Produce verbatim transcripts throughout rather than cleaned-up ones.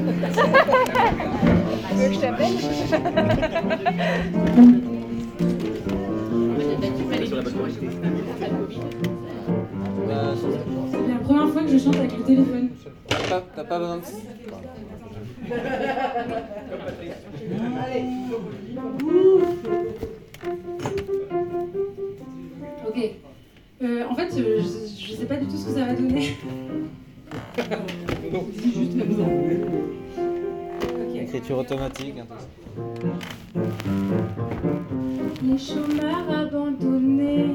Tu veux que je t'appelle? C'est la première fois que je chante avec le téléphone. T'as pas, t'as pas besoin de... Ok. Euh, en fait, euh, je, je sais pas du tout ce que ça va donner. C'est juste comme ça. Ok. Écriture automatique, hein, tout ça. Les chômeurs abandonnés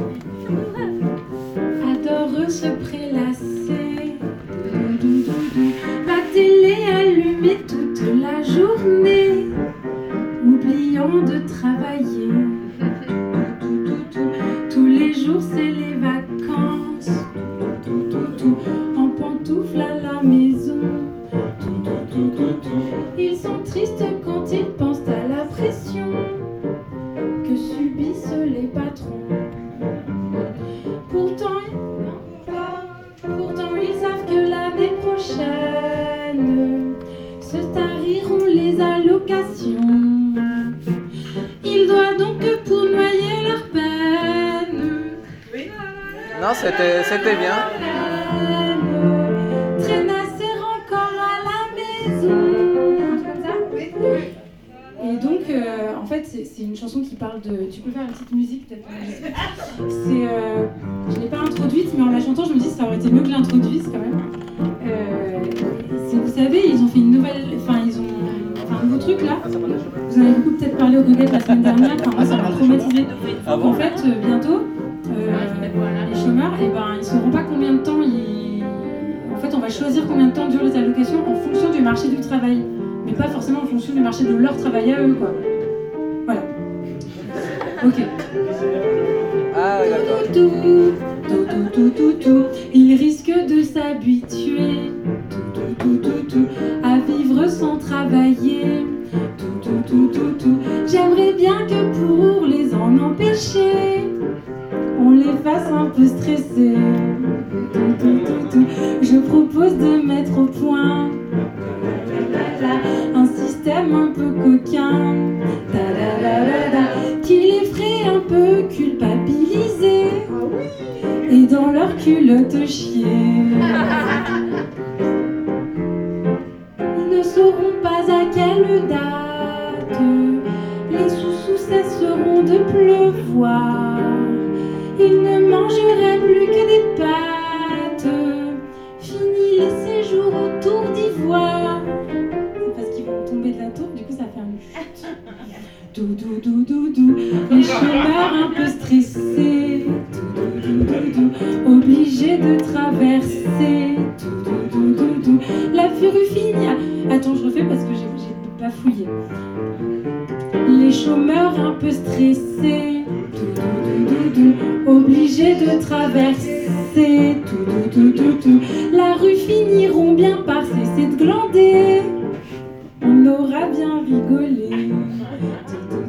adorent se prélasser. La télé allumée toute la journée, oubliant de travailler. Tous les jours c'est les vacances, en pantoufles à la maison. Ils sont tristes quand ils pensent à la pression que subissent les patrons. Pourtant, pourtant ils savent que l'année prochaine se tariront les allocations. Ils doivent donc pour noyer leur peine. Non, c'était, c'était bien. Traînasser encore à la maison. Comme ça. Et donc, euh, en fait, c'est, c'est une chanson qui parle de... Tu peux faire une petite musique, peut-être. C'est, euh, je ne l'ai pas introduite, mais en la chantant, je me dis que ça aurait été mieux que je l'introduise, quand même. Euh, c'est, vous savez, ils ont fait une nouvelle... Enfin, ils ont... Enfin, un nouveau truc, là. Vous en avez beaucoup peut-être parlé au Goguette la semaine dernière. Enfin, moi, ça m'a traumatisé. Ah bon ? En fait, euh, bientôt, euh, les chômeurs, eh ben, ils ne sauront pas combien de temps ils... En fait, on va choisir combien de temps durent les allocations en fonction du marché du travail. Mais pas forcément en fonction du marché de leur travail à eux, quoi. Voilà. Ok. Ah, d'accord. Tout, tout, tout, tout, tout, tout. Ils risquent de s'habituer tout, tout, tout, tout, tout, à vivre sans travailler. Tout, tout, tout, tout, tout. J'aimerais bien que pour les en empêcher, on les fasse un peu stresser. Tout, tout, tout, tout. Je propose de mettre au point un système un peu coquin, da, da, da, da, da, qui les ferait un peu culpabiliser et dans leur culotte chier. Ils ne sauront pas à quelle date les sous-sous cesseront de pleuvoir. Ils ne mangeraient plus que des pâtes. Fini les séjours autour d'Ivoire. Tomber de la tour, du coup ça fait une chute. Dou dou dou dou dou. Les chômeurs un peu stressés. Dou dou dou dou dou. Obligés de traverser. Dou dou dou dou dou. La furie finie. Attends, je refais parce que j'ai, j'ai pas fouillé. Les chômeurs un peu stressés. Dou dou dou dou dou. Obligés de traverser. Dou dou dou dou dou. La rue finiront bien par cesser de glander. On aura bien rigolé.